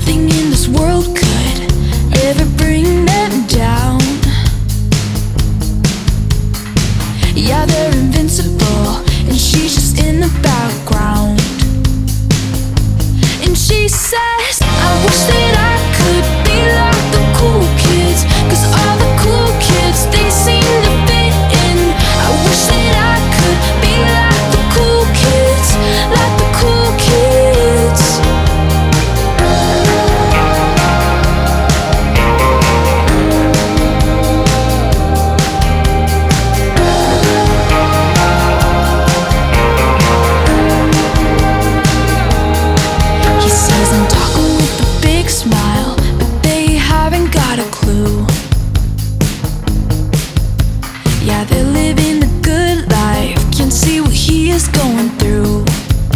Nothing in this world could ever bring them down. Yeah, they're invincible, and she's just in the background. And she says, I wish that I could be like the cool kids, 'cause all the cool kids, they seem to fit in. I wish that I could be like the cool kids, like the cool kids. He says I'm talking with a big smile, but they haven't got a clue. Yeah, they're living the good life, can't see what he is going through.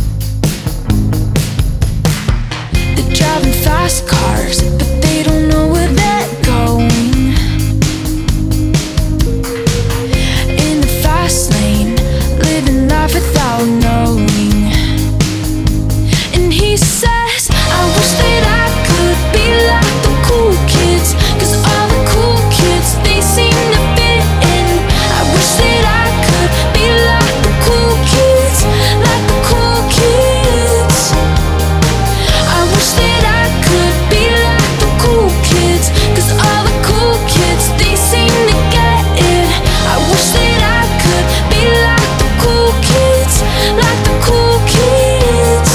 They're driving fast cars, but they don't know where they're going. In the fast lane, living life without knowing. And he says, I wish that I could be like the cool kids, 'cause all the cool kids, they seem to fit in. I wish that I could be like the cool kids, like the cool kids. I wish that I could be like the cool kids, 'cause all the cool kids, they seem to get it. I wish that I could be like the cool kids, like the cool kids.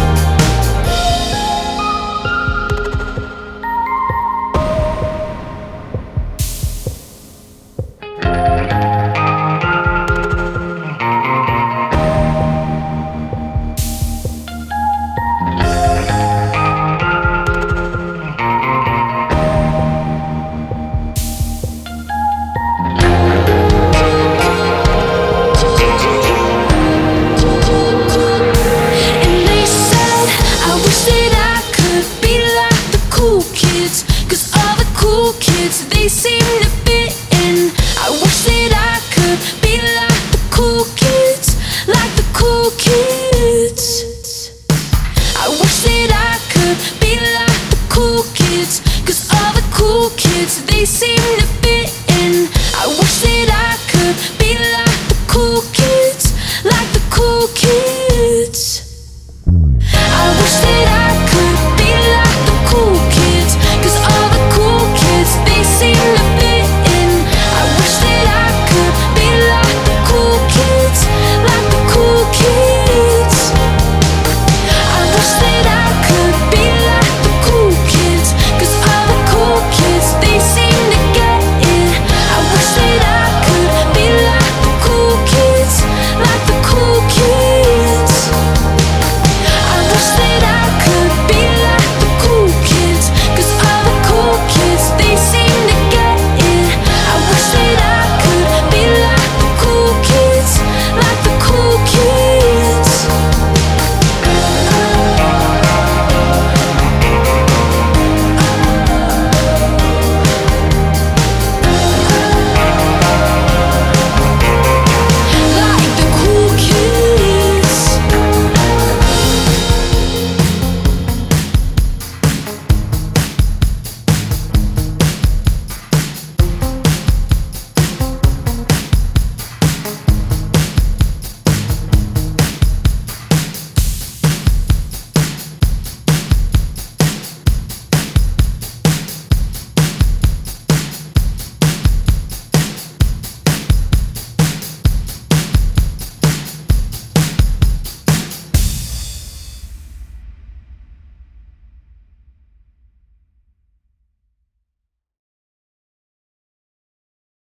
And they said, I wish that I could be like the cool kids, 'cause all the cool kids, they seem to fit in. I wish that I could be like the cool kids, like the cool kids. I wish that I could be like the cool kids, 'cause all the cool kids, they seem to fit